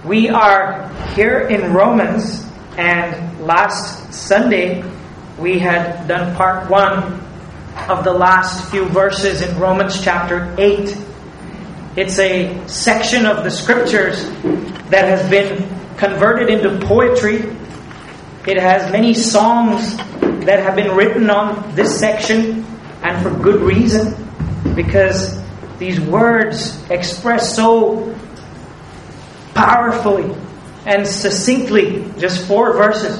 We are here in Romans, and last Sunday we had done part 1 of the last few verses in Romans chapter 8. It's a section of the scriptures that has been converted into poetry. It has many songs that have been written on this section, and for good reason, because these words express so powerfully and succinctly, just 4 verses,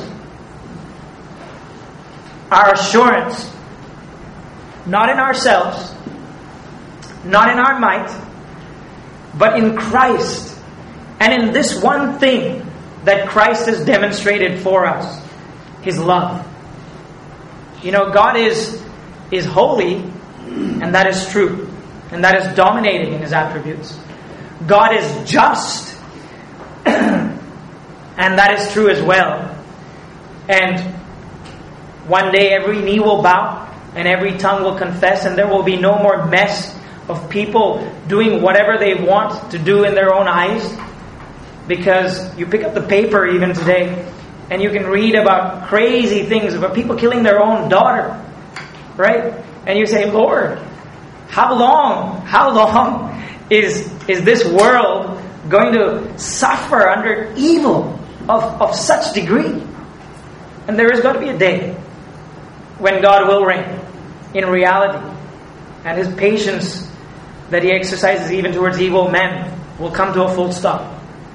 our assurance, not in ourselves, not in our might, but in Christ, and in this one thing that Christ has demonstrated for us, His love. You know, God is holy, and that is true, and that is dominating in His attributes. God is just, and that is true as well. And one day every knee will bow and every tongue will confess, and there will be no more mess of people doing whatever they want to do in their own eyes. Because you pick up the paper even today and you can read about crazy things, about people killing their own daughter, right? And you say, Lord, how long is this world going to suffer under evil of such degree? And there is going to be a day when God will reign in reality, and His patience that He exercises even towards evil men will come to a full stop.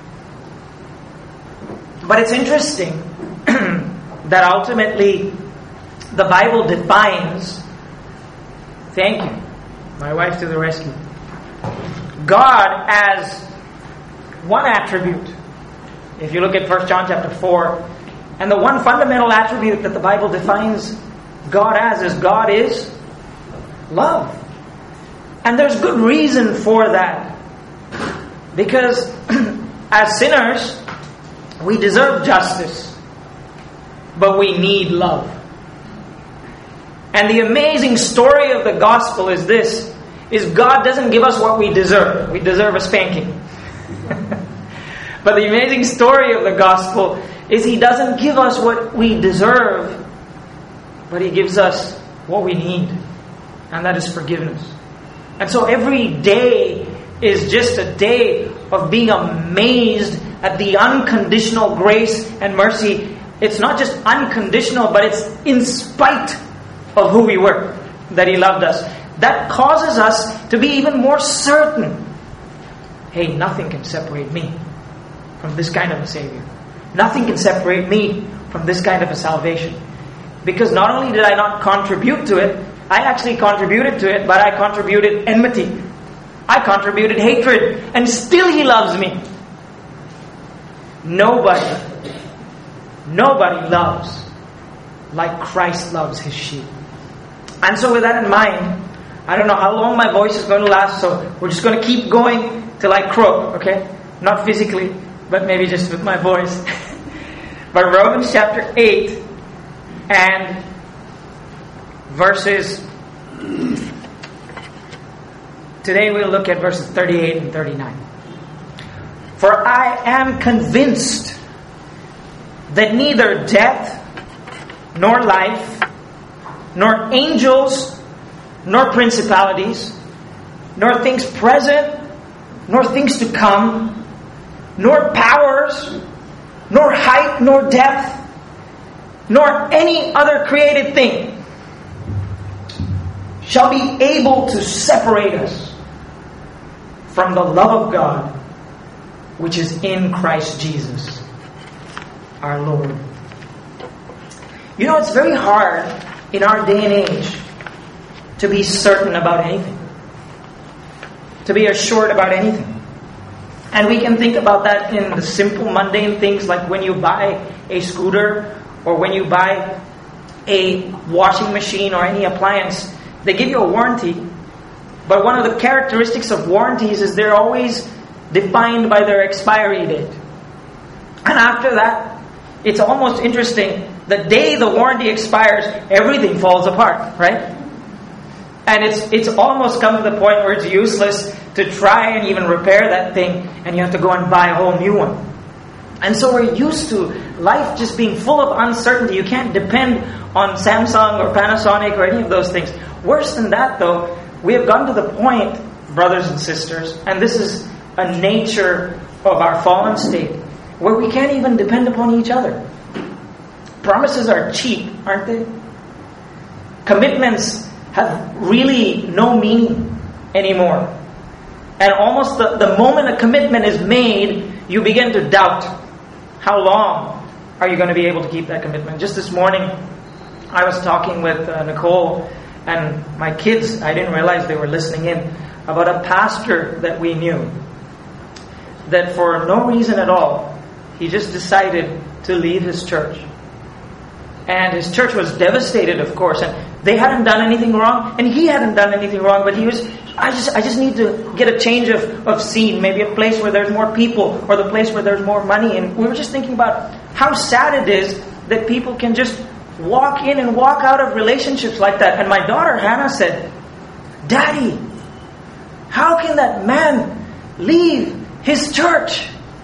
But it's interesting that ultimately the Bible defines, thank you, my wife to the rescue, God as one attribute. If you look at 1 John chapter 4, and the one fundamental attribute that the Bible defines God as is God is love. And there's good reason for that. Because as sinners, we deserve justice, but we need love. And the amazing story of the gospel is this, is God doesn't give us what we deserve. We deserve a spanking. But the amazing story of the gospel is He doesn't give us what we deserve, but He gives us what we need. And that is forgiveness. And so every day is just a day of being amazed at the unconditional grace and mercy. It's not just unconditional, but it's in spite of who we were that He loved us. That causes us to be even more certain. Hey, nothing can separate me from this kind of a Savior. Nothing can separate me from this kind of a salvation. Because not only did I not contribute to it, I actually contributed to it, but I contributed enmity. I contributed hatred, and still He loves me. Nobody loves like Christ loves His sheep. And so with that in mind, I don't know how long my voice is going to last, so we're just going to keep going till I croak, okay? Not physically, but maybe just with my voice. But Romans chapter 8 and verses... Today we'll look at verses 38 and 39. For I am convinced that neither death, nor life, nor angels, nor principalities, nor things present, nor things to come, nor powers, nor height, nor depth, nor any other created thing shall be able to separate us from the love of God, which is in Christ Jesus, our Lord. You know, it's very hard in our day and age to be certain about anything, to be assured about anything. And we can think about that in the simple, mundane things like when you buy a scooter or when you buy a washing machine or any appliance. They give you a warranty, but one of the characteristics of warranties is they're always defined by their expiry date. And after that, it's almost interesting. The day the warranty expires, everything falls apart, right? And it's almost come to the point where it's useless to try and even repair that thing, and you have to go and buy a whole new one. And so we're used to life just being full of uncertainty. You can't depend on Samsung or Panasonic or any of those things. Worse than that, though, we have gotten to the point, brothers and sisters, and this is a nature of our fallen state, where we can't even depend upon each other. Promises are cheap, aren't they? Commitments have really no meaning anymore. And almost the moment a commitment is made, you begin to doubt. How long are you going to be able to keep that commitment? Just this morning, I was talking with Nicole and my kids. I didn't realize they were listening in, about a pastor that we knew, that for no reason at all, he just decided to leave his church. And his church was devastated, of course, and they hadn't done anything wrong, and he hadn't done anything wrong, but he was, I just need to get a change of scene, maybe a place where there's more people, or the place where there's more money. And we were just thinking about how sad it is that people can just walk in and walk out of relationships like that. And my daughter Hannah said, "Daddy, how can that man leave his church?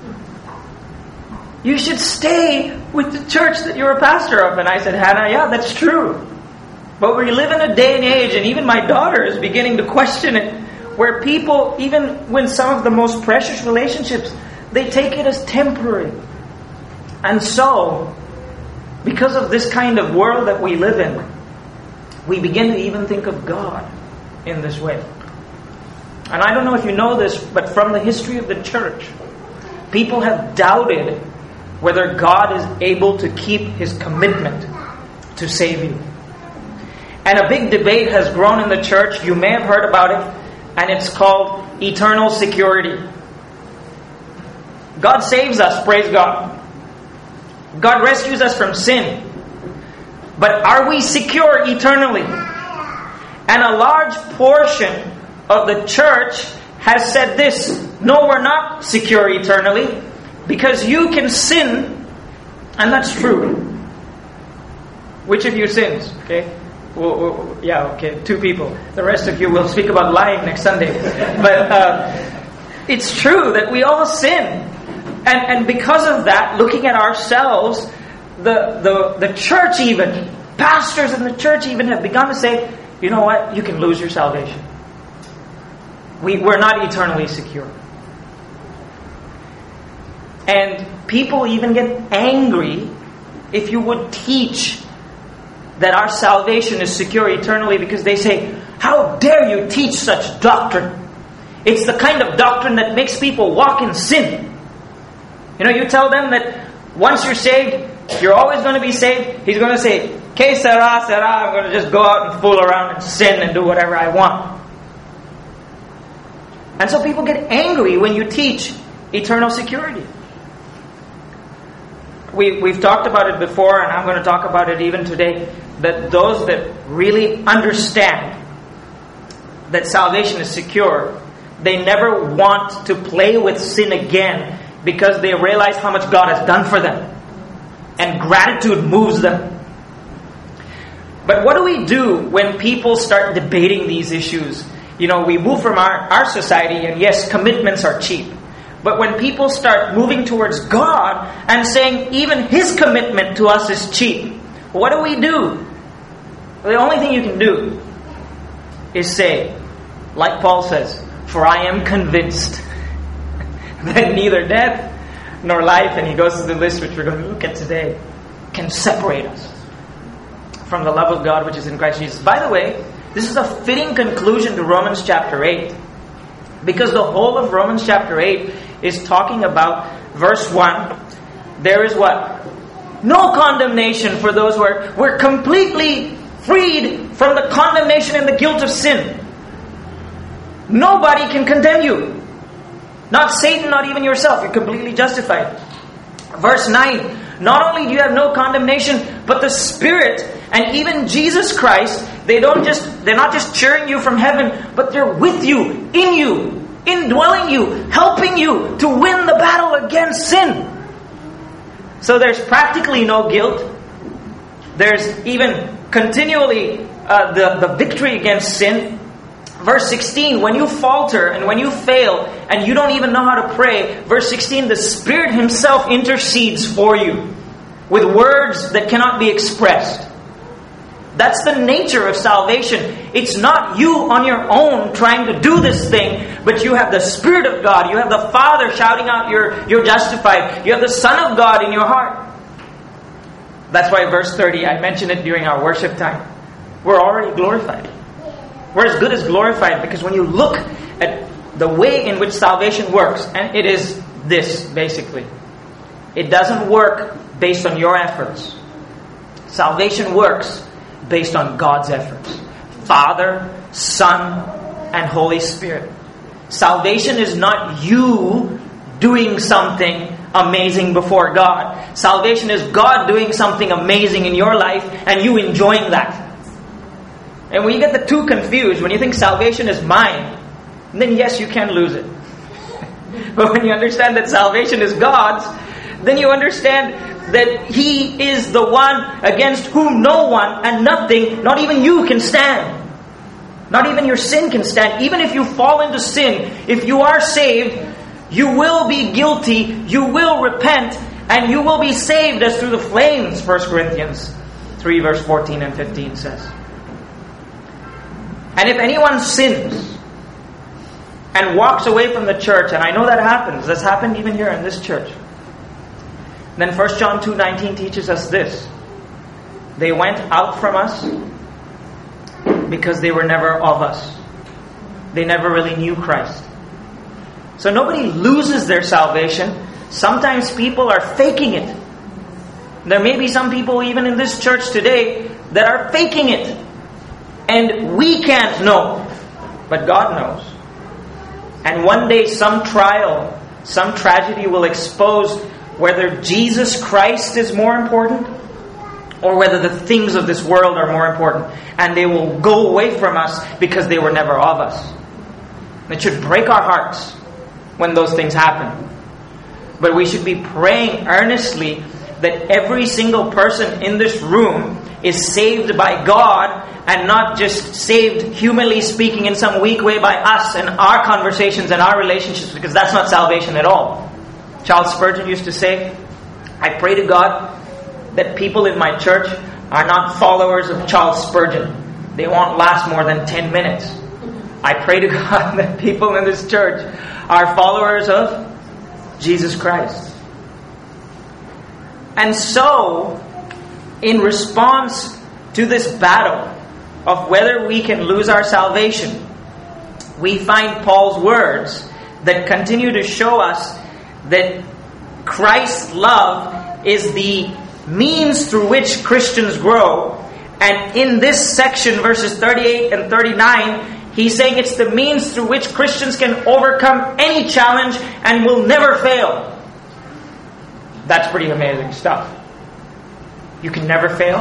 You should stay with the church that you're a pastor of." And I said, "Hannah, yeah, that's true. But we live in a day and age," and even my daughter is beginning to question it, where people, even when some of the most precious relationships, they take it as temporary. And so, because of this kind of world that we live in, we begin to even think of God in this way. And I don't know if you know this, but from the history of the church, people have doubted whether God is able to keep His commitment to save you. And a big debate has grown in the church. You may have heard about it, and it's called eternal security. God saves us, praise God. God rescues us from sin. But are we secure eternally? And a large portion of the church has said this: no, we're not secure eternally, because you can sin, and that's true. Which of you sins? Okay. Well, yeah, okay, 2 people. The rest of you will speak about lying next Sunday. But it's true that we all sin. And because of that, looking at ourselves, the church even, pastors in the church even have begun to say, you know what, you can lose your salvation. We're not eternally secure. And people even get angry if you would teach that our salvation is secure eternally, because they say, how dare you teach such doctrine? It's the kind of doctrine that makes people walk in sin. You know, you tell them that once you're saved, you're always going to be saved. He's going to say, que sera, sera, I'm going to just go out and fool around and sin and do whatever I want. And so people get angry when you teach eternal security. We've talked about it before, and I'm going to talk about it even today, that those that really understand that salvation is secure, they never want to play with sin again, because they realize how much God has done for them. And gratitude moves them. But what do we do when people start debating these issues? You know, we move from our society, and yes, commitments are cheap. But when people start moving towards God and saying even His commitment to us is cheap, what do we do? Well, the only thing you can do is say, like Paul says, "For I am convinced that neither death nor life," and he goes to the list which we're going to look at today, "can separate us from the love of God which is in Christ Jesus." By the way, this is a fitting conclusion to Romans chapter 8. Because the whole of Romans chapter 8 is talking about verse 1. There is what? No condemnation for those who we're completely freed from the condemnation and the guilt of sin. Nobody can condemn you. Not Satan, not even yourself. You're completely justified. Verse 9. Not only do you have no condemnation, but the Spirit and even Jesus Christ, they're not just cheering you from heaven, but they're with you, indwelling you, helping you to win the battle against sin. So there's practically no guilt. There's even continually the victory against sin. Verse 16, when you falter and when you fail and you don't even know how to pray, verse 16, the Spirit Himself intercedes for you with words that cannot be expressed. That's the nature of salvation. It's not you on your own trying to do this thing, but you have the Spirit of God. You have the Father shouting out, you're justified. You have the Son of God in your heart. That's why verse 30, I mentioned it during our worship time. We're already glorified. We're as good as glorified, because when you look at the way in which salvation works, and it is this, basically. It doesn't work based on your efforts. Salvation works based on God's efforts. Father, Son, and Holy Spirit. Salvation is not you doing something amazing before God. Salvation is God doing something amazing in your life and you enjoying that. And when you get the two confused, when you think salvation is mine, then yes, you can lose it. But when you understand that salvation is God's, then you understand that He is the one against whom no one and nothing, not even you, can stand. Not even your sin can stand. Even if you fall into sin, if you are saved, you will be guilty, you will repent, and you will be saved as through the flames, 1 Corinthians 3 verse 14 and 15 says. And if anyone sins and walks away from the church, and I know that happens, that's happened even here in this church, then 1 John 2:19 teaches us this. They went out from us because they were never of us. They never really knew Christ. So nobody loses their salvation. Sometimes people are faking it. There may be some people even in this church today that are faking it. And we can't know, but God knows. And one day some trial, some tragedy will expose whether Jesus Christ is more important or whether the things of this world are more important. And they will go away from us because they were never of us. It should break our hearts when those things happen. But we should be praying earnestly that every single person in this room is saved by God and not just saved, humanly speaking, in some weak way by us and our conversations and our relationships, because that's not salvation at all. Charles Spurgeon used to say, I pray to God that people in my church are not followers of Charles Spurgeon. They won't last more than 10 minutes. I pray to God that people in this church are followers of Jesus Christ. And so, in response to this battle of whether we can lose our salvation, we find Paul's words that continue to show us that Christ's love is the means through which Christians grow. And in this section, verses 38 and 39, he's saying it's the means through which Christians can overcome any challenge and will never fail. That's pretty amazing stuff. You can never fail.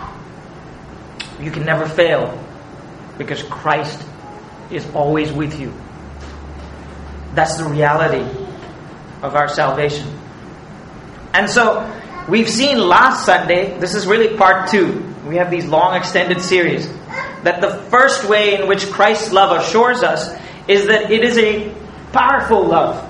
You can never fail because Christ is always with you. That's the reality of our salvation. And so, we've seen last Sunday, this is really part 2. We have these long extended series. That the first way in which Christ's love assures us is that it is a powerful love.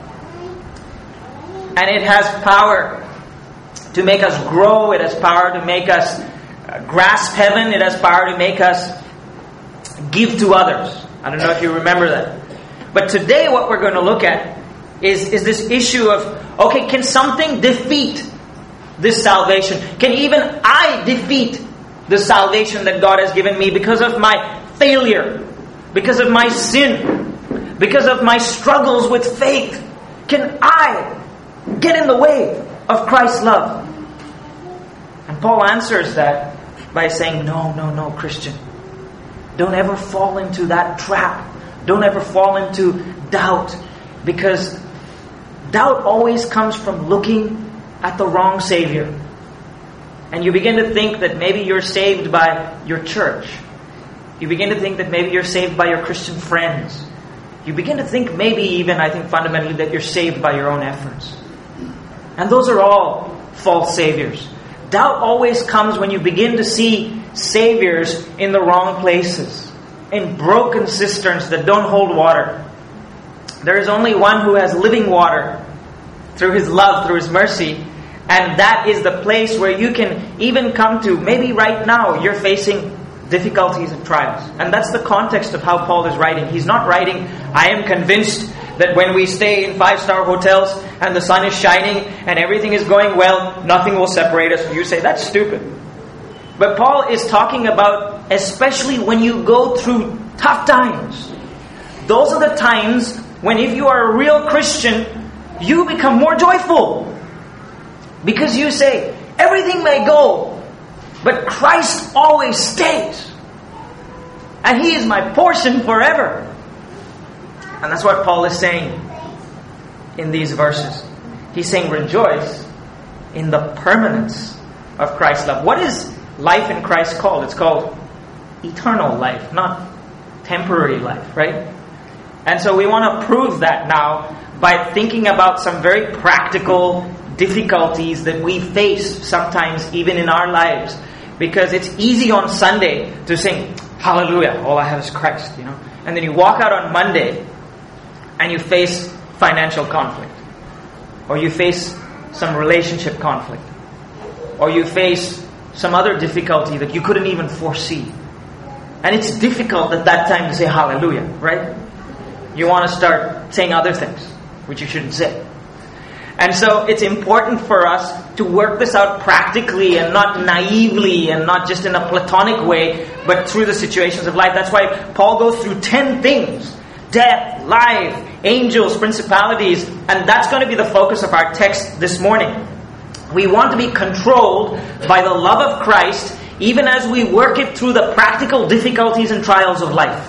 And it has power to make us grow. It has power to make us grasp heaven. It has power to make us give to others. I don't know if you remember that. But today what we're going to look at is this issue of, okay, can something defeat this salvation? Can even I defeat the salvation that God has given me because of my failure, because of my sin, because of my struggles with faith? Can I get in the way of Christ's love? And Paul answers that by saying, no, Christian. Don't ever fall into that trap. Don't ever fall into doubt, because doubt always comes from looking at the wrong Savior. And you begin to think that maybe you're saved by your church. You begin to think that maybe you're saved by your Christian friends. You begin to think maybe even, I think fundamentally, that you're saved by your own efforts. And those are all false saviors. Doubt always comes when you begin to see saviors in the wrong places. in broken cisterns that don't hold water. There is only one who has living water through His love, through His mercy. And that is the place where you can even come to. Maybe right now you're facing difficulties and trials. And that's the context of how Paul is writing. He's not writing, I am convinced that when we stay in 5-star hotels and the sun is shining and everything is going well, nothing will separate us. You say, that's stupid. But Paul is talking about, especially when you go through tough times. Those are the times when, if you are a real Christian, you become more joyful. Because you say, everything may go, but Christ always stays. And He is my portion forever. And that's what Paul is saying in these verses. He's saying, rejoice in the permanence of Christ's love. What is life in Christ called? It's called eternal life, not temporary life, right? And so we want to prove that now by thinking about some very practical difficulties that we face sometimes even in our lives. Because it's easy on Sunday to sing, hallelujah, all I have is Christ, you know. And then you walk out on Monday and you face financial conflict. Or you face some relationship conflict. Or you face some other difficulty that you couldn't even foresee. And it's difficult at that time to say hallelujah, right? You want to start saying other things, which you shouldn't say. And so it's important for us to work this out practically and not naively and not just in a platonic way, but through the situations of life. That's why Paul goes through 10 things. Death, life, angels, principalities. And that's going to be the focus of our text this morning. We want to be controlled by the love of Christ, even as we work it through the practical difficulties and trials of life.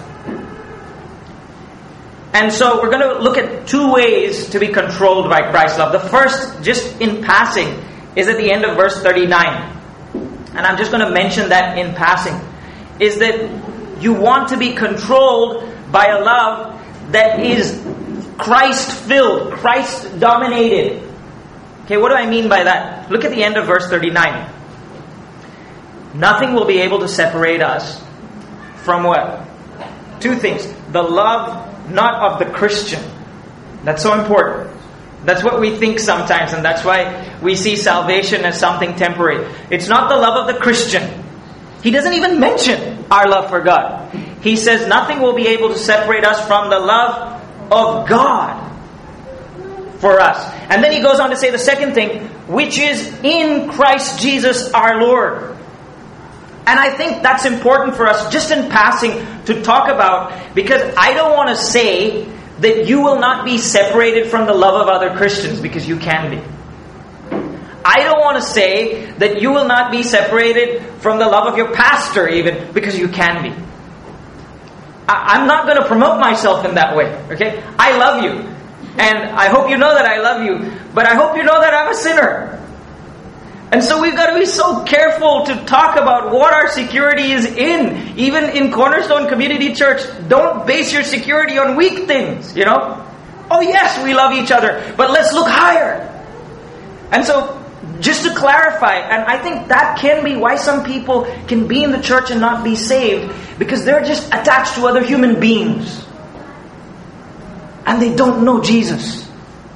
And so we're going to look at 2 ways to be controlled by Christ's love. The first, just in passing, is at the end of verse 39. And I'm just going to mention that in passing. Is that you want to be controlled by a love that is Christ-filled, Christ-dominated. Okay, what do I mean by that? Look at the end of verse 39. Nothing will be able to separate us from what? 2 things. The love not of the Christian. That's so important. That's what we think sometimes, and that's why we see salvation as something temporary. It's not the love of the Christian. He doesn't even mention our love for God. He says nothing will be able to separate us from the love of God for us. And then he goes on to say the second thing, which is in Christ Jesus our Lord. And I think that's important for us just in passing to talk about, because I don't want to say that you will not be separated from the love of other Christians, because you can be. I don't want to say that you will not be separated from the love of your pastor even, because you can be. I'm not going to promote myself in that way, okay? I love you. And I hope you know that I love you. But I hope you know that I'm a sinner. And so we've got to be so careful to talk about what our security is in. Even in Cornerstone Community Church, don't base your security on weak things, you know. Oh yes, we love each other, but let's look higher. And so, just to clarify, and I think that can be why some people can be in the church and not be saved, because they're just attached to other human beings. And they don't know Jesus.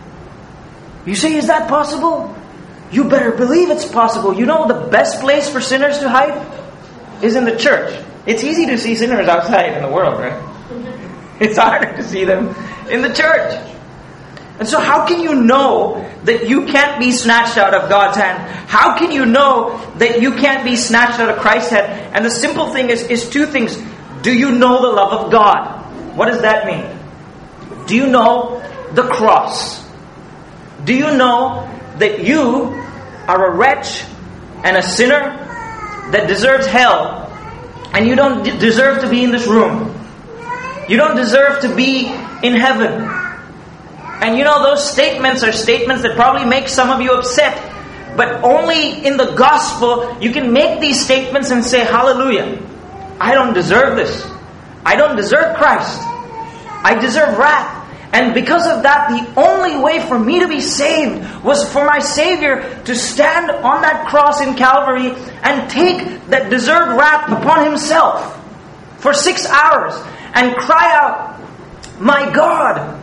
You say, is that possible? You better believe it's possible. You know the best place for sinners to hide is in the church. It's easy to see sinners outside in the world, right? It's harder to see them in the church. And so how can you know that you can't be snatched out of God's hand? How can you know that you can't be snatched out of Christ's hand? And the simple thing is 2 things. Do you know the love of God? What does that mean? Do you know the cross? Do you know that you are a wretch and a sinner that deserves hell, and you don't deserve to be in this room? You don't deserve to be in heaven. And you know, those statements are statements that probably make some of you upset, but only in the gospel you can make these statements and say, hallelujah, I don't deserve this. I don't deserve Christ. I deserve wrath. And because of that, the only way for me to be saved was for my Savior to stand on that cross in Calvary and take that deserved wrath upon Himself for 6 hours and cry out, my God,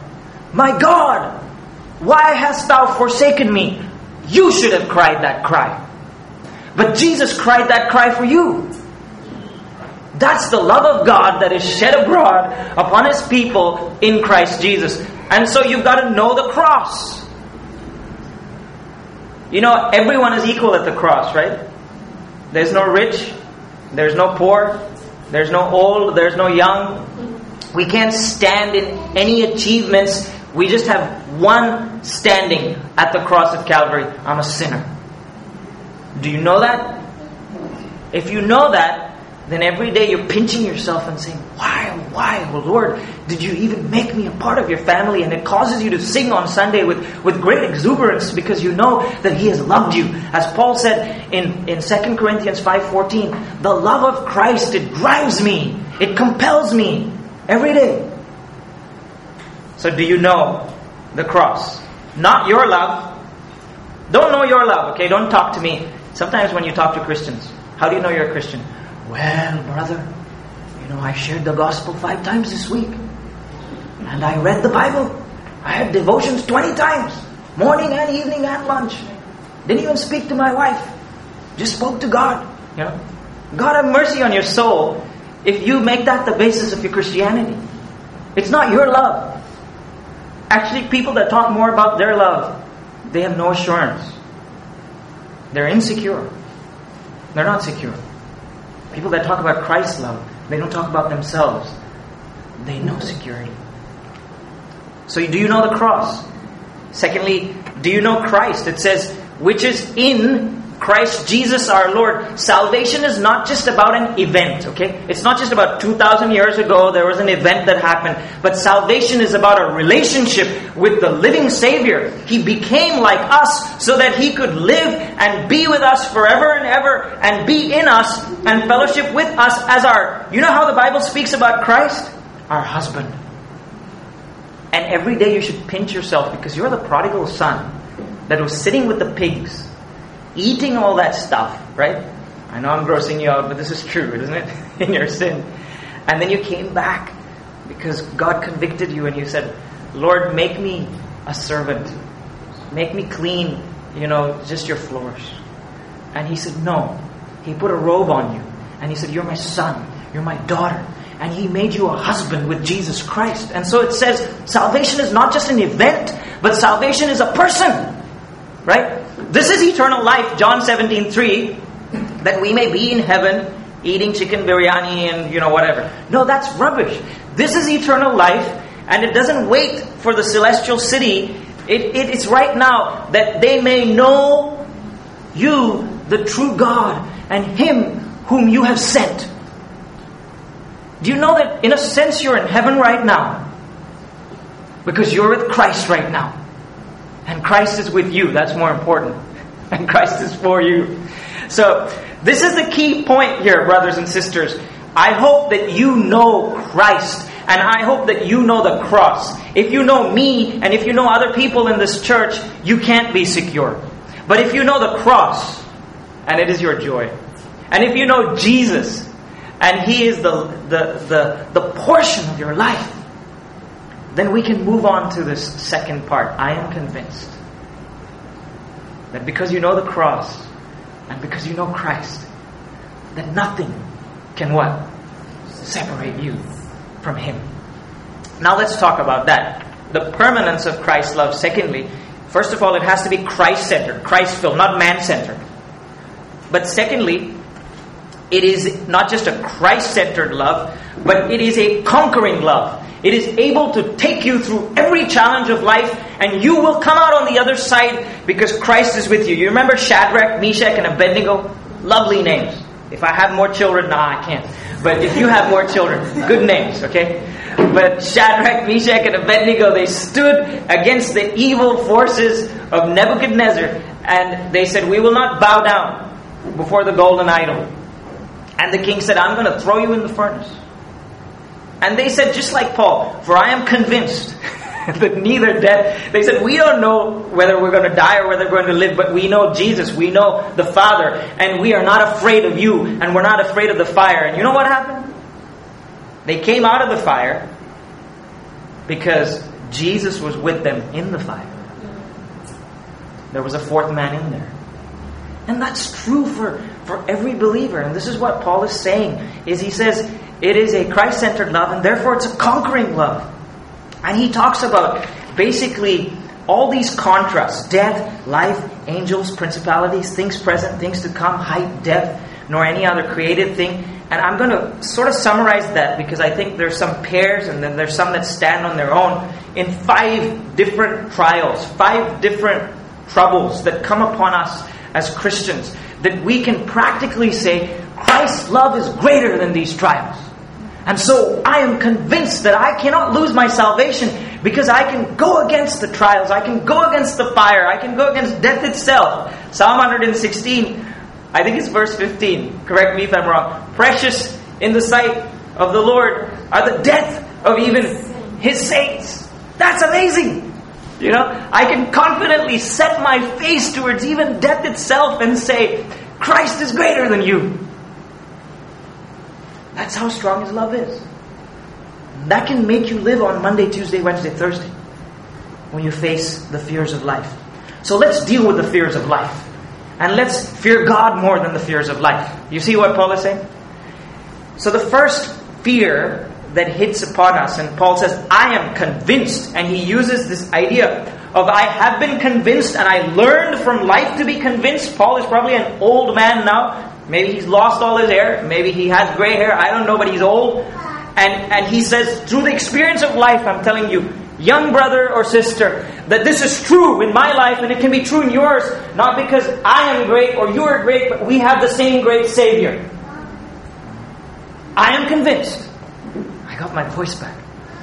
why hast thou forsaken me? You should have cried that cry. But Jesus cried that cry for you. That's the love of God that is shed abroad upon His people in Christ Jesus. And so you've got to know the cross. You know, everyone is equal at the cross, right? There's no rich, there's no poor, there's no old, there's no young. We can't stand in any achievements. We just have one standing at the cross of Calvary. I'm a sinner. Do you know that? If you know that, then every day you're pinching yourself and saying, why, oh Lord, did you even make me a part of your family? And it causes you to sing on Sunday with great exuberance because you know that He has loved you. As Paul said in 2 Corinthians 5:14, the love of Christ, it drives me, it compels me every day. So do you know the cross? Not your love. Don't know your love, okay? Don't talk to me. Sometimes when you talk to Christians, how do you know you're a Christian? Well, brother, you know, I shared the gospel 5 times this week. And I read the Bible. I had devotions 20 times. Morning and evening and lunch. Didn't even speak to my wife. Just spoke to God. You know? God have mercy on your soul if you make that the basis of your Christianity. It's not your love. Actually, people that talk more about their love, they have no assurance. They're insecure. They're not secure. People that talk about Christ's love, they don't talk about themselves. They know security. So do you know the cross? Secondly, do you know Christ? It says, which is in Christ Jesus our Lord. Salvation is not just about an event, okay? It's not just about 2,000 years ago there was an event that happened. But salvation is about a relationship with the living Savior. He became like us so that He could live and be with us forever and ever and be in us and fellowship with us as our... You know how the Bible speaks about Christ? Our husband. And every day you should pinch yourself because you're the prodigal son that was sitting with the pigs, eating all that stuff, right? I know I'm grossing you out, but this is true, isn't it? In your sin. And then you came back because God convicted you and you said, Lord, make me a servant. Make me clean, just your floors. And He said, no. He put a robe on you. And He said, you're my son. You're my daughter. And He made you a husband with Jesus Christ. And so it says, salvation is not just an event, but salvation is a person. Right? This is eternal life, John 17:3, that we may be in heaven eating chicken biryani and whatever. No, that's rubbish. This is eternal life, and it doesn't wait for the celestial city. It's right now that they may know you, the true God, and Him whom you have sent. Do you know that in a sense you're in heaven right now? Because you're with Christ right now. And Christ is with you. That's more important. And Christ is for you. So, this is the key point here, brothers and sisters. I hope that you know Christ. And I hope that you know the cross. If you know me, and if you know other people in this church, you can't be secure. But if you know the cross, and it is your joy. And if you know Jesus, and He is the portion of your life, then we can move on to this second part. I am convinced that because you know the cross and because you know Christ, that nothing can what? Separate you from Him. Now let's talk about that. The permanence of Christ's love. Secondly, first of all, it has to be Christ-centered, Christ-filled, not man-centered. But secondly, it is not just a Christ-centered love, but it is a conquering love. It is able to take you through every challenge of life, and you will come out on the other side because Christ is with you. You remember Shadrach, Meshach, and Abednego? Lovely names. If I have more children, I can't. But if you have more children, good names, okay? But Shadrach, Meshach, and Abednego, they stood against the evil forces of Nebuchadnezzar, and they said, we will not bow down before the golden idol. And the king said, I'm going to throw you in the furnace. And they said, just like Paul, for I am convinced that neither death... They said, we don't know whether we're going to die or whether we're going to live, but we know Jesus, we know the Father, and we are not afraid of you, and we're not afraid of the fire. And you know what happened? They came out of the fire because Jesus was with them in the fire. There was a fourth man in there. And that's true for every believer. And this is what Paul is saying. Is he says it is a Christ-centered love, and therefore it's a conquering love. And he talks about basically all these contrasts: death, life, angels, principalities, things present, things to come, height, depth, nor any other created thing. And I'm going to sort of summarize that, because I think there's some pairs and then there's some that stand on their own in 5 different trials, 5 different troubles that come upon us as Christians, that we can practically say Christ's love is greater than these trials. And so I am convinced that I cannot lose my salvation, because I can go against the trials, I can go against the fire, I can go against death itself. Psalm 116, I think it's verse 15. Correct me if I'm wrong. Precious in the sight of the Lord are the death of even His saints. That's amazing. You know, I can confidently set my face towards even death itself and say, Christ is greater than you. That's how strong His love is. That can make you live on Monday, Tuesday, Wednesday, Thursday, when you face the fears of life. So let's deal with the fears of life. And let's fear God more than the fears of life. You see what Paul is saying? So the first fear that hits upon us, and Paul says, I am convinced. And he uses this idea of I have been convinced and I learned from life to be convinced. Paul is probably an old man now. Maybe he's lost all his hair. Maybe he has gray hair. I don't know, but he's old. And he says, through the experience of life, I'm telling you, young brother or sister, that this is true in my life and it can be true in yours, not because I am great or you are great, but we have the same great Savior. I am convinced. I got my voice back.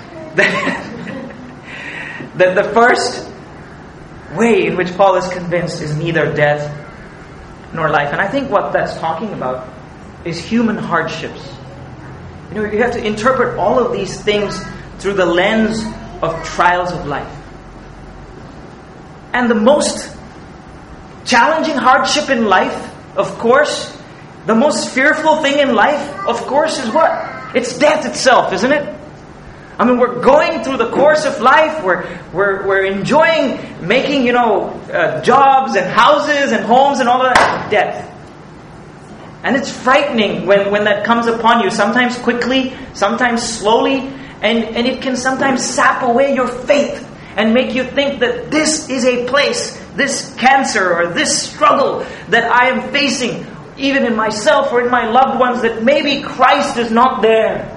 That the first way in which Paul is convinced is neither death nor life. And I think what that's talking about is human hardships. You know, you have to interpret all of these things through the lens of trials of life. And the most challenging hardship in life, of course, the most fearful thing in life, of course, is what? It's death itself, isn't it? I mean, we're going through the course of life. We're enjoying making, jobs and houses and homes and all of that. Death. And it's frightening when that comes upon you. Sometimes quickly, sometimes slowly. And it can sometimes sap away your faith and make you think that this is a place, this cancer or this struggle that I am facing, even in myself or in my loved ones, that maybe Christ is not there.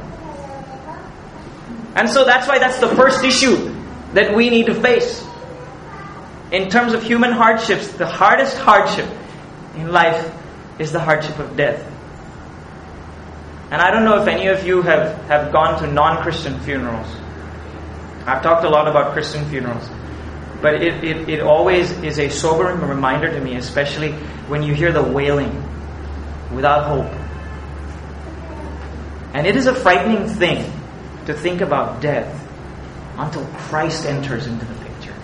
And so that's why that's the first issue that we need to face. In terms of human hardships, the hardest hardship in life is the hardship of death. And I don't know if any of you have gone to non-Christian funerals. I've talked a lot about Christian funerals. But it always is a sobering reminder to me, especially when you hear the wailing without hope. And it is a frightening thing to think about death until Christ enters into the picture.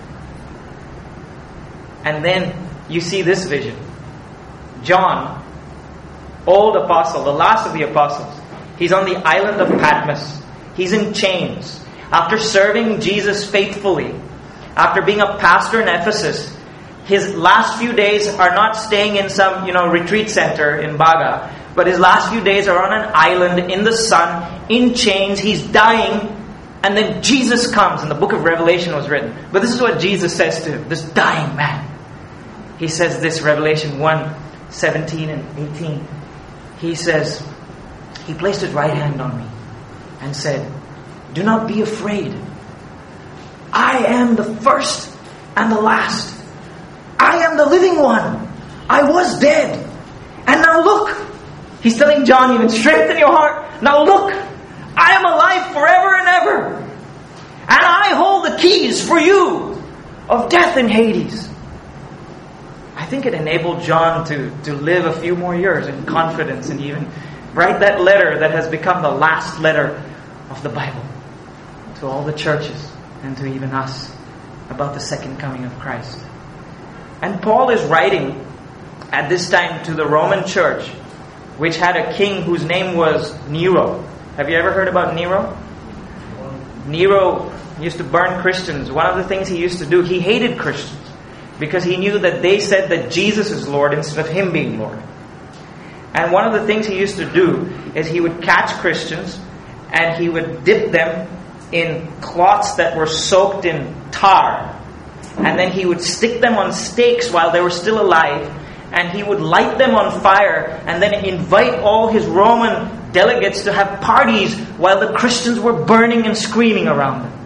And then you see this vision. John, old apostle, the last of the apostles, he's on the island of Patmos. He's in chains. After serving Jesus faithfully, after being a pastor in Ephesus, his last few days are not staying in some, retreat center in Baga, but his last few days are on an island in the sun, in chains. He's dying, and then Jesus comes, and the book of Revelation was written. But this is what Jesus says to him, this dying man. He says this, Revelation 1:17 and 18. He says, He placed His right hand on me and said, do not be afraid. I am the first and the last. I am the living one. I was dead. And now look. He's telling John, even strengthen your heart. Now look. I am alive forever and ever. And I hold the keys for you of death and Hades. I think it enabled John to live a few more years in confidence and even write that letter that has become the last letter of the Bible to all the churches and to even us about the second coming of Christ. And Paul is writing at this time to the Roman church, which had a king whose name was Nero. Have you ever heard about Nero? Nero used to burn Christians. One of the things he used to do, he hated Christians because he knew that they said that Jesus is Lord instead of him being Lord. And one of the things he used to do is he would catch Christians and he would dip them in cloths that were soaked in tar. And then he would stick them on stakes while they were still alive. And he would light them on fire and then invite all his Roman delegates to have parties while the Christians were burning and screaming around them.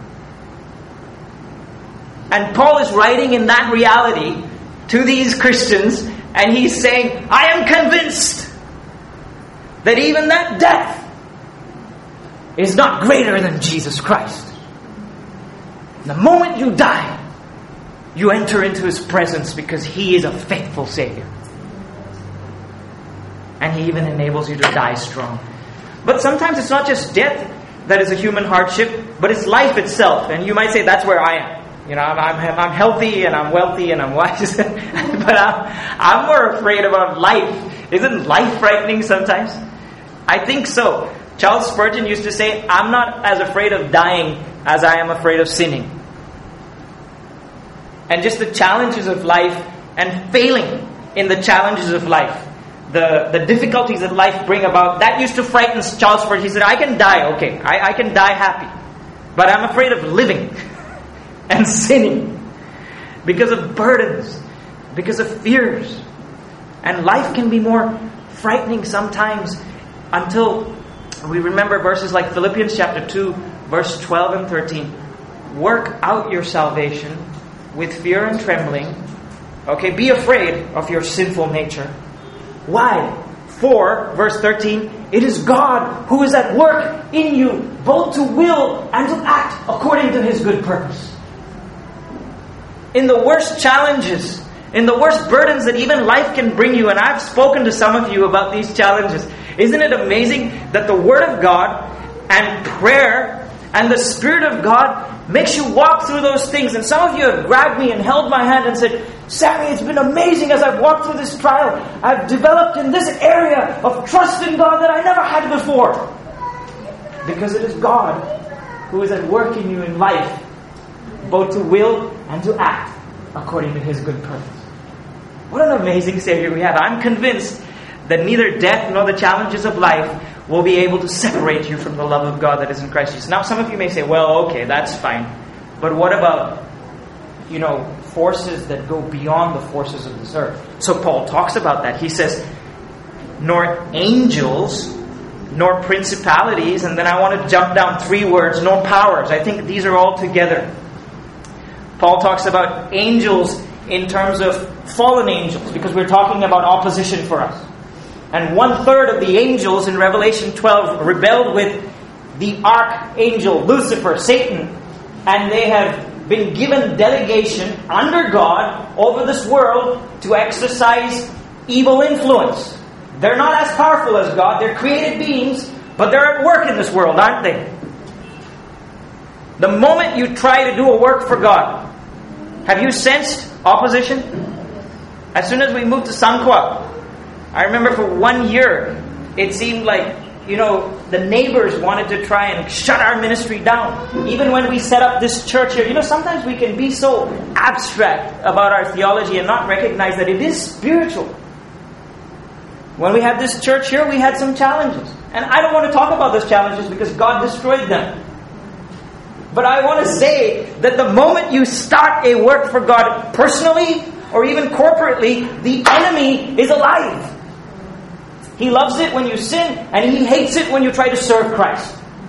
And Paul is writing in that reality to these Christians, and he's saying, I am convinced that even that death is not greater than Jesus Christ. The moment you die, you enter into His presence because He is a faithful Savior. And He even enables you to die strong. But sometimes it's not just death that is a human hardship, but it's life itself. And you might say, that's where I am. You know, I'm healthy and I'm wealthy and I'm wise. But I'm more afraid about life. Isn't life frightening sometimes? I think so. Charles Spurgeon used to say, I'm not as afraid of dying as I am afraid of sinning. And just the challenges of life and failing in the challenges of life, the difficulties that life bring about, that used to frighten Charles Spurgeon. He said, I can die, okay. I can die happy. But I'm afraid of living and sinning because of burdens, because of fears. And life can be more frightening sometimes until we remember verses like Philippians chapter 2, verse 12 and 13. Work out your salvation with fear and trembling. Okay, be afraid of your sinful nature. Why? For, verse 13, it is God who is at work in you, both to will and to act according to His good purpose. In the worst challenges, in the worst burdens that even life can bring you, and I've spoken to some of you about these challenges, isn't it amazing that the Word of God and prayer and the Spirit of God makes you walk through those things? And some of you have grabbed me and held my hand and said, Sammy, it's been amazing as I've walked through this trial. I've developed in this area of trust in God that I never had before. Because it is God who is at work in you in life, both to will and to act according to His good purpose. What an amazing Savior we have. I'm convinced that neither death nor the challenges of life will be able to separate you from the love of God that is in Christ Jesus. Now, some of you may say, well, okay, that's fine. But what about, forces that go beyond the forces of this earth? So Paul talks about that. He says, nor angels, nor principalities, and then I want to jump down 3 words, nor powers. I think these are all together. Paul talks about angels in terms of fallen angels, because we're talking about opposition for us. And 1/3 of the angels in Revelation 12 rebelled with the archangel Lucifer, Satan, and they have been given delegation under God over this world to exercise evil influence. They're not as powerful as God. They're created beings, but they're at work in this world, aren't they? The moment you try to do a work for God, have you sensed opposition? As soon as we moved to Sangkwa, I remember for 1 year, it seemed like, the neighbors wanted to try and shut our ministry down. Even when we set up this church here, sometimes we can be so abstract about our theology and not recognize that it is spiritual. When we had this church here, we had some challenges. And I don't want to talk about those challenges because God destroyed them. But I want to say that the moment you start a work for God personally or even corporately, the enemy is alive. He loves it when you sin, and he hates it when you try to serve Christ.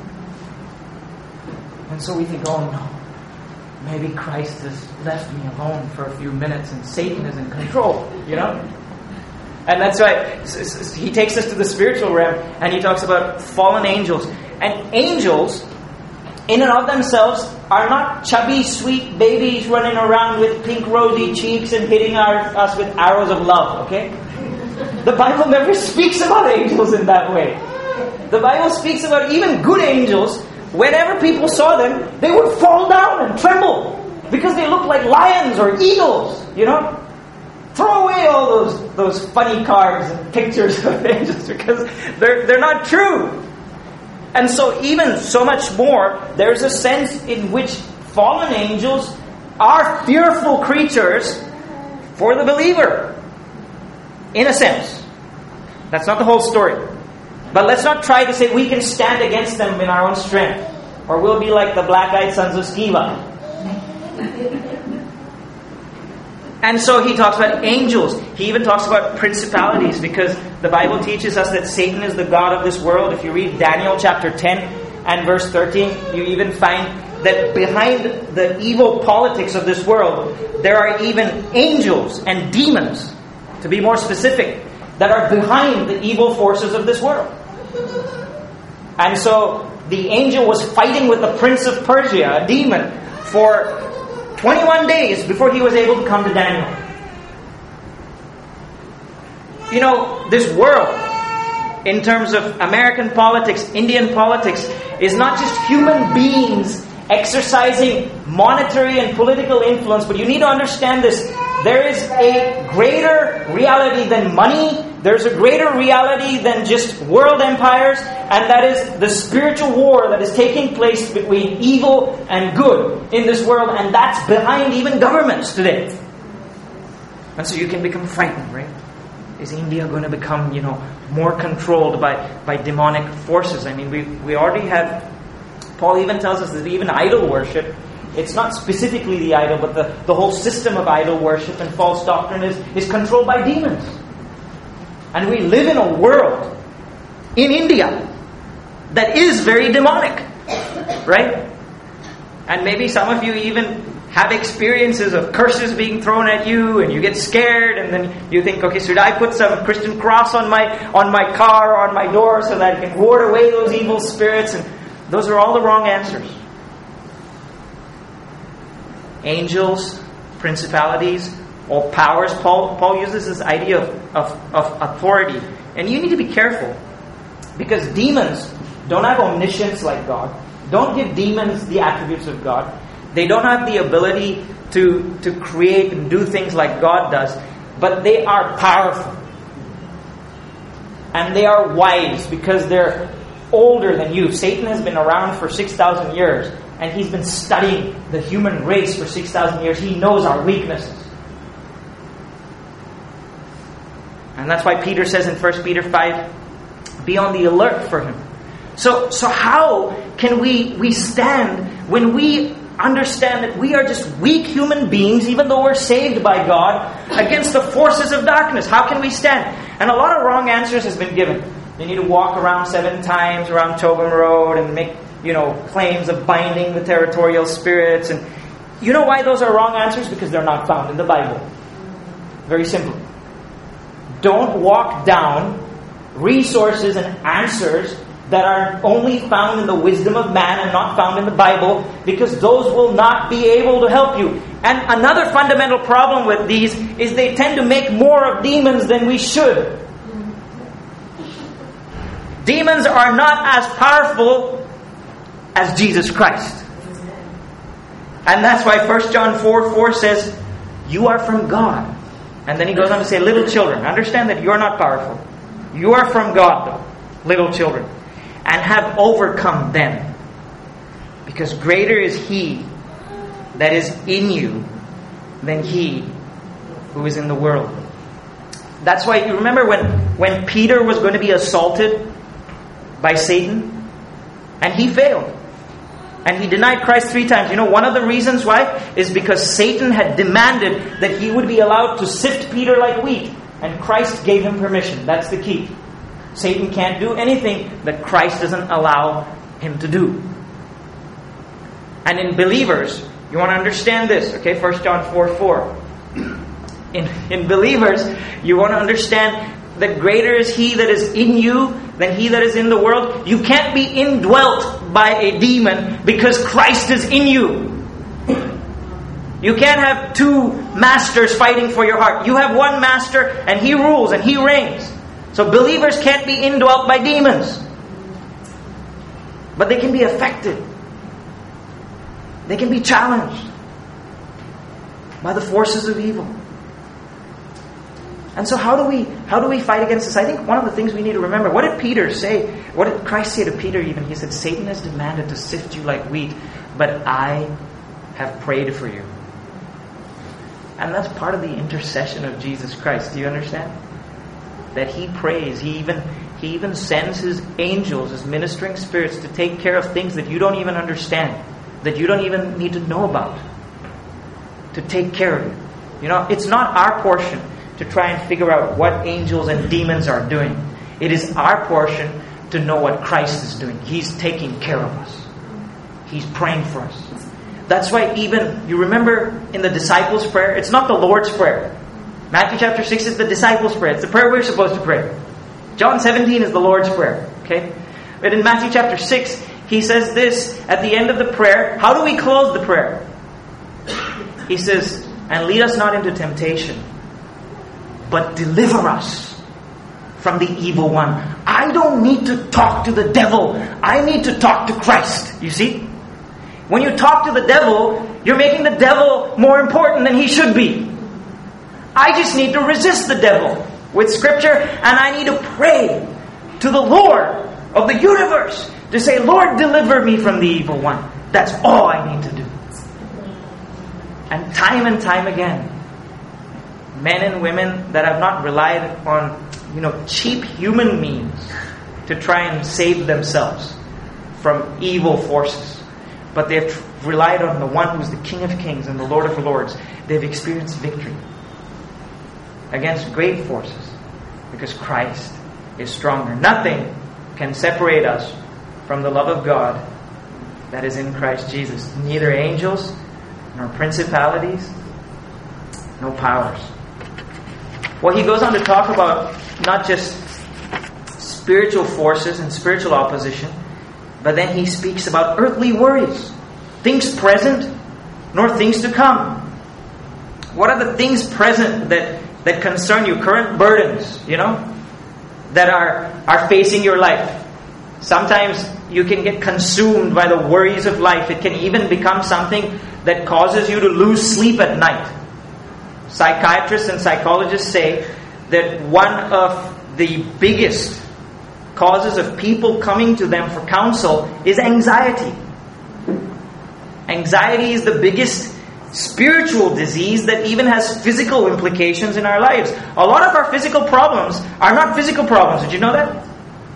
And so we think, oh no, maybe Christ has left me alone for a few minutes and Satan is in control, And that's why he takes us to the spiritual realm, and he talks about fallen angels. And angels, in and of themselves, are not chubby, sweet babies running around with pink, rosy cheeks and hitting us with arrows of love, okay? The Bible never speaks about angels in that way. The Bible speaks about even good angels. Whenever people saw them, they would fall down and tremble because they look like lions or eagles, Throw away all those funny cards and pictures of angels because they're not true. And so even so much more, there's a sense in which fallen angels are fearful creatures for the believer. In a sense. That's not the whole story. But let's not try to say we can stand against them in our own strength. Or we'll be like the black-eyed sons of Sceva. And so he talks about angels. He even talks about principalities, because the Bible teaches us that Satan is the god of this world. If you read Daniel chapter 10 and verse 13, you even find that behind the evil politics of this world, there are even angels and demons, to be more specific, that are behind the evil forces of this world. And so the angel was fighting with the prince of Persia, a demon, for 21 days before he was able to come to Daniel. You know, this world, in terms of American politics, Indian politics, is not just human beings exercising monetary and political influence, but you need to understand this. There is a greater reality than money. There's a greater reality than just world empires, and that is the spiritual war that is taking place between evil and good in this world, and that's behind even governments today. And so you can become frightened, right? Is India going to become, more controlled by demonic forces? I mean, we already have. Paul even tells us that even idol worship, it's not specifically the idol, but the whole system of idol worship and false doctrine is controlled by demons. And we live in a world, in India, that is very demonic. Right? And maybe some of you even have experiences of curses being thrown at you, and you get scared, and then you think, okay, should I put some Christian cross on my car or on my door so that I can ward away those evil spirits? And those are all the wrong answers. Angels, principalities, or powers. Paul uses this idea of authority. And you need to be careful, because demons don't have omniscience like God. Don't give demons the attributes of God. They don't have the ability to create and do things like God does. But they are powerful. And they are wise, because they're older than you. Satan has been around for 6,000 years. And he's been studying the human race for 6,000 years. He knows our weaknesses. And that's why Peter says in 1 Peter 5, be on the alert for him. So how can we stand when we understand that we are just weak human beings, even though we're saved by God, against the forces of darkness? How can we stand? And a lot of wrong answers has been given. You need to walk around 7 times around Tobin Road and make claims of binding the territorial spirits. And you know why those are wrong answers? Because they're not found in the Bible. Very simple. Don't walk down resources and answers that are only found in the wisdom of man and not found in the Bible, because those will not be able to help you. And another fundamental problem with these is they tend to make more of demons than we should. Demons are not as powerful as Jesus Christ. And that's why 1 John 4:4 says, you are from God. And then he goes on to say, little children, understand that you're not powerful. You are from God, though, little children, and have overcome them. Because greater is He that is in you than he who is in the world. That's why you remember when Peter was going to be assaulted by Satan, and he failed. And he denied Christ 3 times. You know, one of the reasons why is because Satan had demanded that he would be allowed to sift Peter like wheat. And Christ gave him permission. That's the key. Satan can't do anything that Christ doesn't allow him to do. And in believers, you want to understand this, okay? 1 John 4:4. In believers, you want to understand that greater is He that is in you than he that is in the world. You can't be indwelt by a demon because Christ is in you. You can't have 2 masters fighting for your heart. You have one master and He rules and He reigns. So believers can't be indwelt by demons. But they can be affected. They can be challenged by the forces of evil. And so how do we fight against this? I think one of the things we need to remember, what did Peter say? What did Christ say to Peter even? He said, Satan has demanded to sift you like wheat, but I have prayed for you. And that's part of the intercession of Jesus Christ. Do you understand? That He prays. He even sends His angels, His ministering spirits, to take care of things that you don't even understand, that you don't even need to know about, to take care of you. It's not our portion to try and figure out what angels and demons are doing. It is our portion to know what Christ is doing. He's taking care of us. He's praying for us. That's why even, you remember in the disciples' prayer, it's not the Lord's Prayer. Matthew chapter 6 is the disciples' prayer. It's the prayer we're supposed to pray. John 17 is the Lord's Prayer. Okay? But in Matthew chapter 6, He says this at the end of the prayer. How do we close the prayer? He says, and lead us not into temptation, but deliver us from the evil one. I don't need to talk to the devil. I need to talk to Christ. You see? When you talk to the devil, you're making the devil more important than he should be. I just need to resist the devil with Scripture, and I need to pray to the Lord of the universe to say, Lord, deliver me from the evil one. That's all I need to do. And time again, men and women that have not relied on, cheap human means to try and save themselves from evil forces, but they've relied on the one who's the King of Kings and the Lord of Lords. They've experienced victory against great forces because Christ is stronger. Nothing can separate us from the love of God that is in Christ Jesus. Neither angels nor principalities, no powers. Well, he goes on to talk about not just spiritual forces and spiritual opposition, but then he speaks about earthly worries. Things present, nor things to come. What are the things present that concern you? Current burdens, that are facing your life. Sometimes you can get consumed by the worries of life. It can even become something that causes you to lose sleep at night. Psychiatrists and psychologists say that one of the biggest causes of people coming to them for counsel is anxiety. Anxiety is the biggest spiritual disease that even has physical implications in our lives. A lot of our physical problems are not physical problems. Did you know that?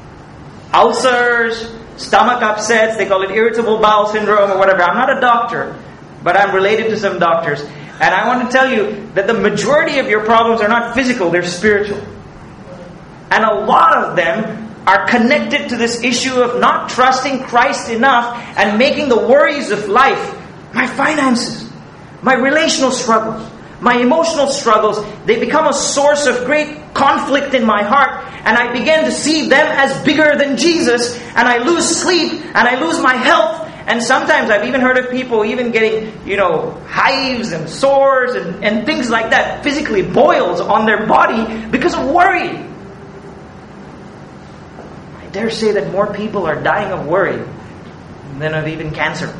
Ulcers, stomach upsets, they call it irritable bowel syndrome or whatever. I'm not a doctor, but I'm related to some doctors. And I want to tell you that the majority of your problems are not physical, they're spiritual. And a lot of them are connected to this issue of not trusting Christ enough and making the worries of life, my finances, my relational struggles, my emotional struggles, they become a source of great conflict in my heart, and I begin to see them as bigger than Jesus, and I lose sleep, and I lose my health, and sometimes I've even heard of people even getting, hives and sores and things like that, physically boils on their body because of worry. I dare say that more people are dying of worry than of even cancer.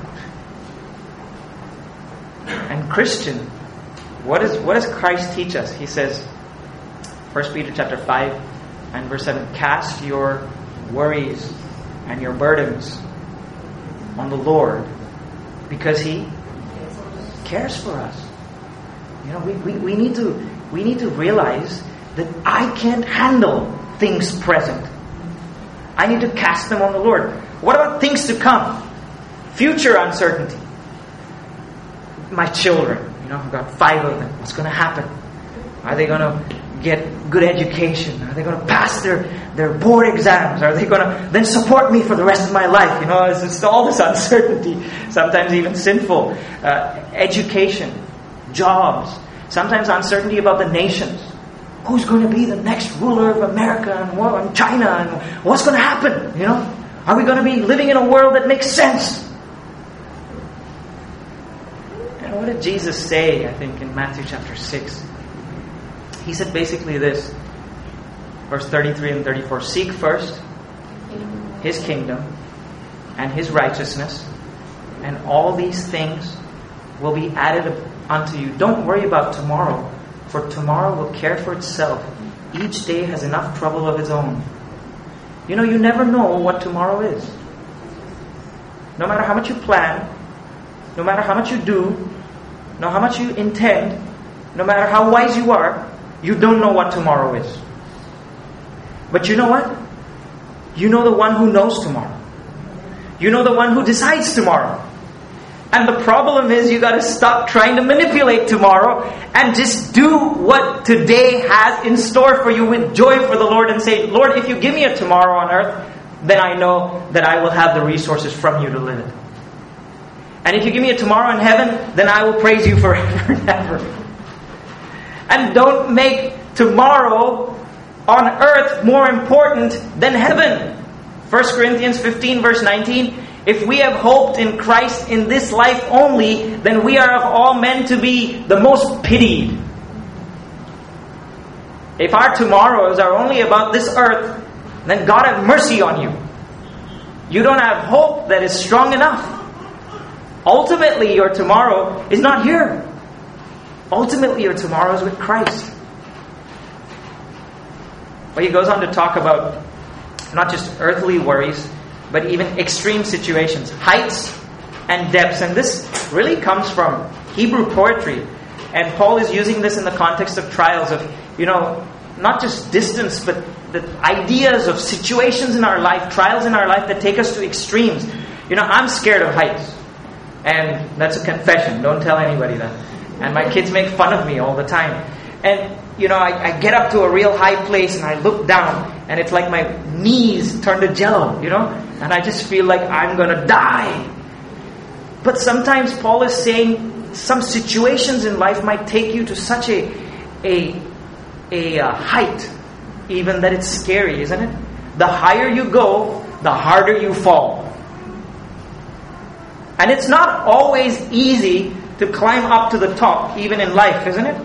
And Christian, what does Christ teach us? He says, 1 Peter chapter 5 and verse 7, cast your worries and your burdens on the Lord because He cares for us. We need to realize that I can't handle things present. I need to cast them on the Lord. What about things to come? Future uncertainty. My children, I've got 5 of them. What's going to happen? Are they going to get good education? Are they going to pass their board exams? Are they going to then support me for the rest of my life? It's just all this uncertainty, sometimes even sinful. Education, jobs, sometimes uncertainty about the nations. Who's going to be the next ruler of America and China? And what's going to happen? Are we going to be living in a world that makes sense? And what did Jesus say, I think, in Matthew chapter 6? He said basically this, verse 33 and 34, seek first His kingdom and His righteousness, and all these things will be added unto you. Don't worry about tomorrow, For tomorrow will care for itself. Each day has enough trouble of its own. You know, you never know what tomorrow is. No matter how much you plan, no matter how much you do, no matter how much you intend, no matter how wise you are, you don't know what tomorrow is. But you know what? You know the one who knows tomorrow. You know the one who decides tomorrow. And the problem is you got to stop trying to manipulate tomorrow and just do what today has in store for you with joy for the Lord and say, Lord, if you give me a tomorrow on earth, then I know that I will have the resources from you to live it. And if you give me a tomorrow in heaven, then I will praise you forever and ever. And don't make tomorrow on earth more important than heaven. 1 Corinthians 15 verse 19, if we have hoped in Christ in this life only, then we are of all men to be the most pitied. If our tomorrows are only about this earth, then God have mercy on you. You don't have hope that is strong enough. Ultimately, your tomorrow is not here. Ultimately, your tomorrow is with Christ. Well, he goes on to talk about not just earthly worries, but even extreme situations, heights and depths. And this really comes from Hebrew poetry. And Paul is using this in the context of trials of, not just distance, but the ideas of situations in our life, trials in our life that take us to extremes. I'm scared of heights. And that's a confession. Don't tell anybody that. And my kids make fun of me all the time. And, I get up to a real high place and I look down and it's like my knees turn to jello, and I just feel like I'm going to die. But sometimes Paul is saying some situations in life might take you to such a height, even that it's scary, isn't it? The higher you go, the harder you fall. And it's not always easy to climb up to the top, even in life, isn't it?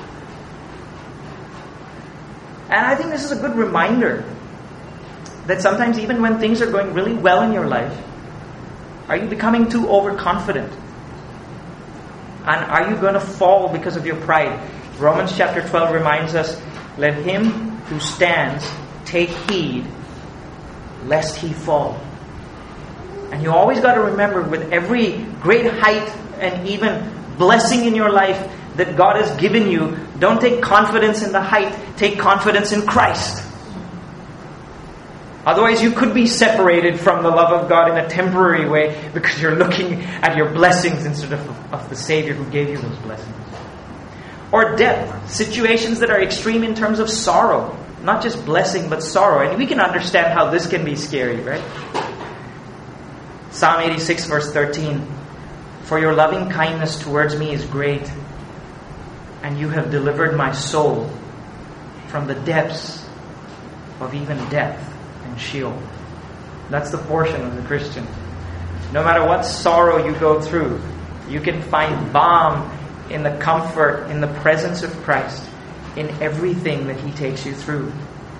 And I think this is a good reminder that sometimes even when things are going really well in your life, are you becoming too overconfident? And are you going to fall because of your pride? Romans chapter 12 reminds us, let him who stands take heed lest he fall. And you always got to remember, with every great height and even blessing in your life that God has given you, don't take confidence in the height, take confidence in Christ. Otherwise you could be separated from the love of God in a temporary way because you're looking at your blessings instead of the Savior who gave you those blessings. Or depth, situations that are extreme in terms of sorrow. Not just blessing, but sorrow. And we can understand how this can be scary, right? Psalm 86 verse 13. For your loving kindness towards me is great, and you have delivered my soul from the depths of even death and Sheol. That's the portion of the Christian. No matter what sorrow you go through, you can find balm in the comfort, in the presence of Christ, in everything that He takes you through.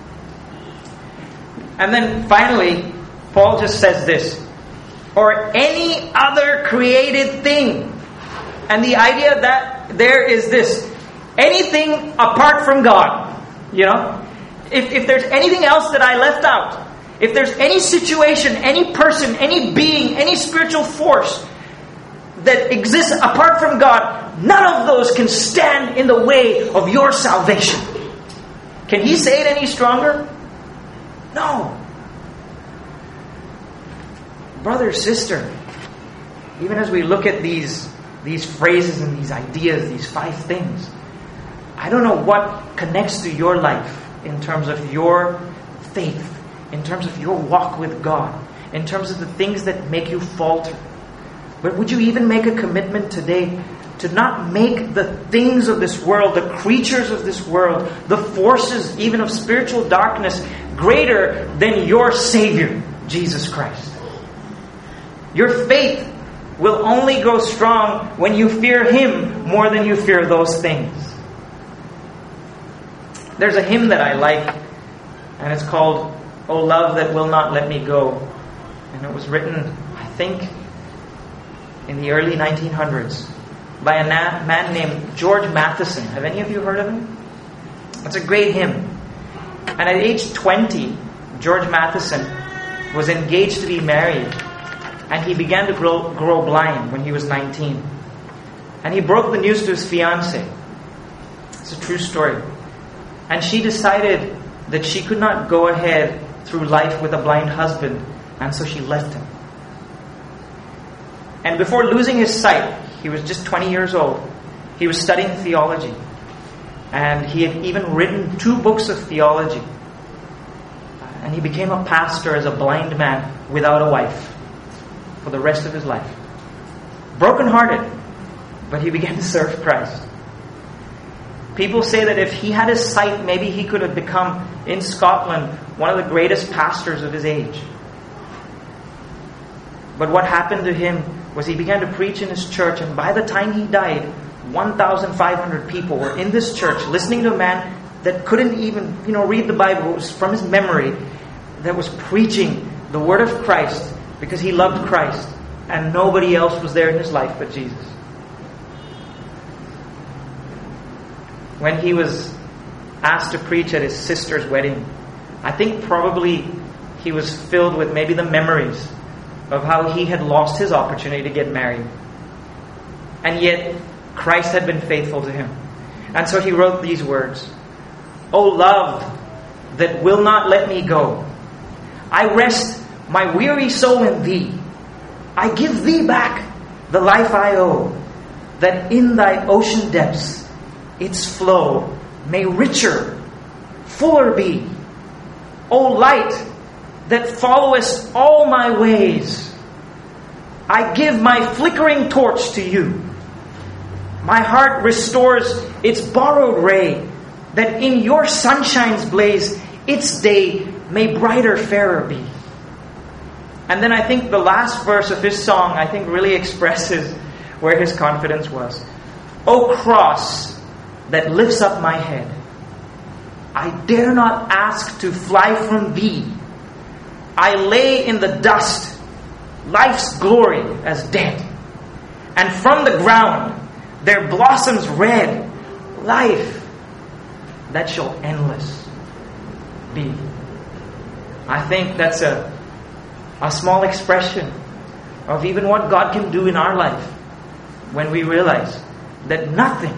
And then finally, Paul just says this, or any other created thing. And the idea that there is this, anything apart from God. If there's anything else that I left out, if there's any situation, any person, any being, any spiritual force that exists apart from God, none of those can stand in the way of your salvation. Can he say it any stronger? No. Brother, sister, even as we look at these phrases and these ideas, these 5 things, I don't know what connects to your life in terms of your faith, in terms of your walk with God, in terms of the things that make you falter. But would you even make a commitment today to not make the things of this world, the creatures of this world, the forces even of spiritual darkness, greater than your Savior, Jesus Christ? Your faith will only grow strong when you fear Him more than you fear those things. There's a hymn that I like, and it's called, O Love That Will Not Let Me Go. And it was written, I think, in the early 1900s by a man named George Matheson. Have any of you heard of him? It's a great hymn. And at age 20, George Matheson was engaged to be married, and he began to grow blind when he was 19. And he broke the news to his fiancée. It's a true story. And she decided that she could not go ahead through life with a blind husband, and so she left him. And before losing his sight, he was just 20 years old, he was studying theology. And he had even written 2 books of theology. And he became a pastor as a blind man without a wife for the rest of his life. Brokenhearted, but he began to serve Christ. People say that if he had his sight, maybe he could have become, in Scotland, one of the greatest pastors of his age. But what happened to him was he began to preach in his church, and by the time he died, 1,500 people were in this church listening to a man that couldn't even, read the Bible. It was from his memory, that was preaching the word of Christ because he loved Christ, and nobody else was there in his life but Jesus. When he was asked to preach at his sister's wedding, I think probably he was filled with maybe the memories of how he had lost his opportunity to get married. And yet, Christ had been faithful to him. And so he wrote these words: "O love that will not let me go, I rest my weary soul in thee. I give thee back the life I owe, that in thy ocean depths its flow may richer, fuller be. O light that followest all my ways, I give my flickering torch to you. My heart restores its borrowed ray, that in your sunshine's blaze its day may brighter, fairer be." And then I think the last verse of his song, really expresses where his confidence was. "O cross that lifts up my head, I dare not ask to fly from thee. I lay in the dust life's glory as dead, and from the ground there blossoms red life that shall endless be." I think that's a small expression of even what God can do in our life when we realize that nothing,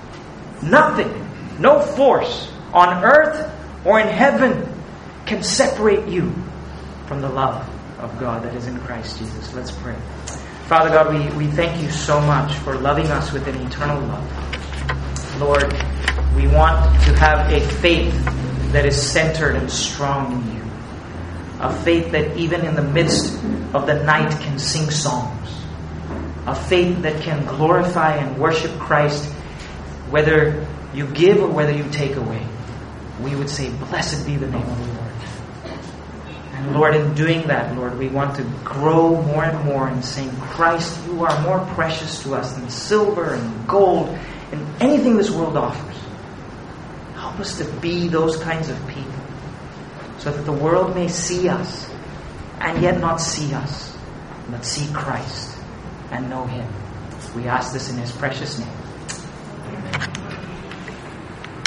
no force on earth or in heaven can separate you from the love of God that is in Christ Jesus. Let's pray. Father God, we thank you so much for loving us with an eternal love. Lord, we want to have a faith that is centered and strong in you. A faith that even in the midst of the night can sing songs. A faith that can glorify and worship Christ whether you give or whether you take away. We would say, "Blessed be the name of the Lord." And Lord, in doing that, Lord, we want to grow more and more in saying, "Christ, you are more precious to us than silver and gold and anything this world offers." Help us to be those kinds of people, so that the world may see us and yet not see us, but see Christ and know Him. We ask this in His precious name.